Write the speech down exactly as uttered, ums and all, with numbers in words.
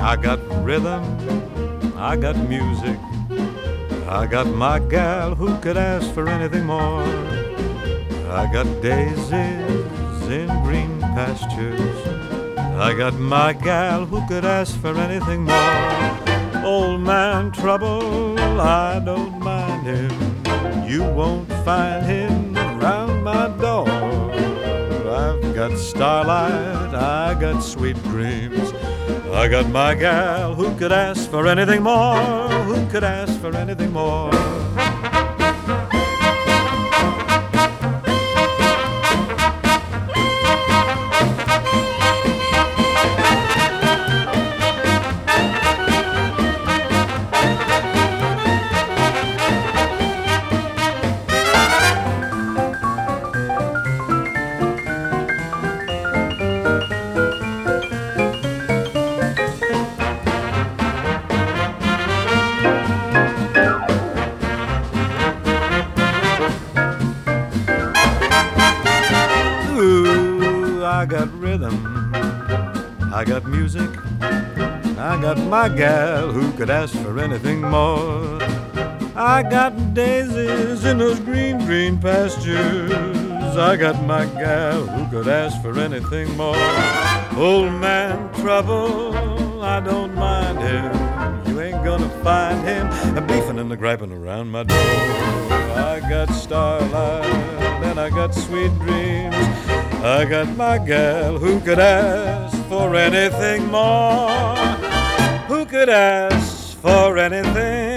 I got rhythm, I got music, I got my gal, who could ask for anything more? I got daisies in green pastures, I got my gal, who could ask for anything more? Old man Trouble, I don't mind him, you won't find him round my door. I've got starlight, I got sweet dreams, I got my gal, who could ask for anything more? Who could ask for anything more? I got rhythm, I got music, I got my gal, who could ask for anything more? I got daisies in those green, green pastures, I got my gal, who could ask for anything more? Old man Trouble, I don't mind him, you ain't gonna find him beefing and griping around my door. I got starlight and I got sweet dreams, I got my gal, who could ask for anything more? Who could ask for anything